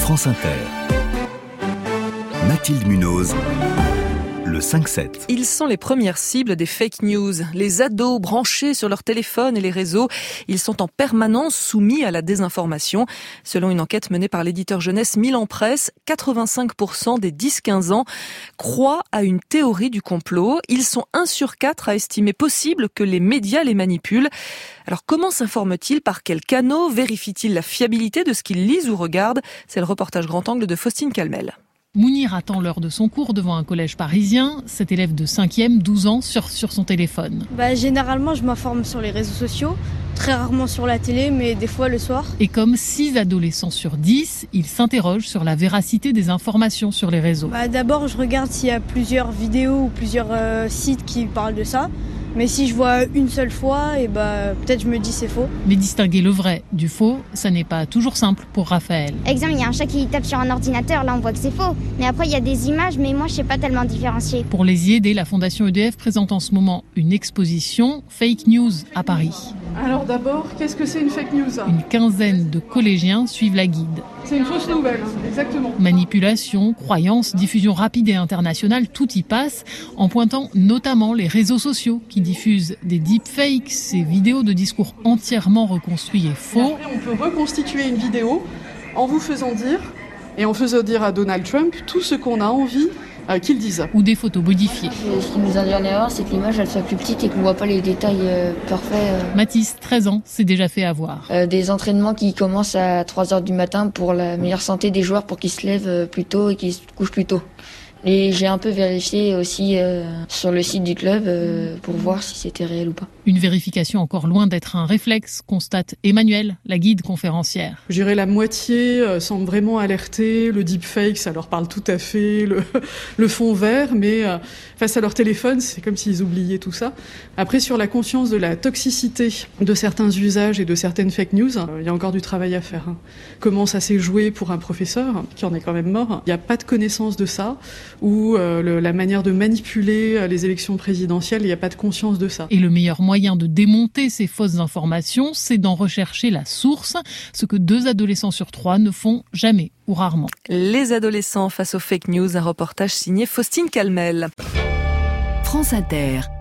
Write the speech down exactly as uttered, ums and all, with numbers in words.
France Inter. Mathilde Munoz. Le cinq sept. Ils sont les premières cibles des fake news. Les ados branchés sur leur téléphone et les réseaux, ils sont en permanence soumis à la désinformation. Selon une enquête menée par l'éditeur jeunesse Milan Presse, quatre-vingt-cinq pour cent des dix quinze ans croient à une théorie du complot. Ils sont un sur quatre à estimer possible que les médias les manipulent. Alors comment s'informent-ils? Par quels canaux? Vérifient-ils la fiabilité de ce qu'ils lisent ou regardent? C'est le reportage grand angle de Faustine Calmel. Mounir attend l'heure de son cours devant un collège parisien. Cet élève de cinquième, douze ans, surfe sur son téléphone. Bah, généralement, je m'informe sur les réseaux sociaux, très rarement sur la télé, mais des fois le soir. Et comme six adolescents sur dix, il s'interroge sur la véracité des informations sur les réseaux. Bah, d'abord, je regarde s'il y a plusieurs vidéos ou plusieurs euh, sites qui parlent de ça. Mais si je vois une seule fois, et bah, peut-être je me dis c'est faux. Mais distinguer le vrai du faux, ça n'est pas toujours simple pour Raphaël. Exemple, il y a un chat qui tape sur un ordinateur, là on voit que c'est faux. Mais après il y a des images, mais moi je sais pas tellement différencier. Pour les y aider, la Fondation E D F présente en ce moment une exposition Fake News à Paris. Alors d'abord, qu'est-ce que c'est une fake news? Une quinzaine de collégiens suivent la guide. C'est une fausse nouvelle, exactement. Manipulation, croyances, diffusion rapide et internationale, tout y passe, en pointant notamment les réseaux sociaux qui diffusent des deepfakes, ces vidéos de discours entièrement reconstruits et faux. Et après, on peut reconstituer une vidéo en vous faisant dire, et en faisant dire à Donald Trump, tout ce qu'on a envie euh, qu'il dise. Ou des photos modifiées. Ce qui nous induit en erreur, c'est que l'image elle soit plus petite et qu'on ne voit pas les détails euh, parfaits. Euh. Mathis, treize ans, s'est déjà fait avoir. Euh, des entraînements qui commencent à trois heures du matin pour la meilleure santé des joueurs, pour qu'ils se lèvent plus tôt et qu'ils se couchent plus tôt. Et j'ai un peu vérifié aussi euh, sur le site du club euh, pour voir si c'était réel ou pas. Une vérification encore loin d'être un réflexe, constate Emmanuelle, la guide conférencière. Je dirais la moitié euh, semble vraiment alerter. Le deepfake, ça leur parle tout à fait. Le, le fond vert, mais euh, face à leur téléphone, c'est comme s'ils oubliaient tout ça. Après, sur la conscience de la toxicité de certains usages et de certaines fake news, il euh, y a encore du travail à faire. Hein. Comment ça s'est joué pour un professeur, qui en est quand même mort? Il n'y a pas de connaissance de ça. Ou euh, le, la manière de manipuler les élections présidentielles, il n'y a pas de conscience de ça. Et le meilleur moyen de démonter ces fausses informations, c'est d'en rechercher la source, ce que deux adolescents sur trois ne font jamais ou rarement. Les adolescents face aux fake news, un reportage signé Faustine Calmel. France Inter.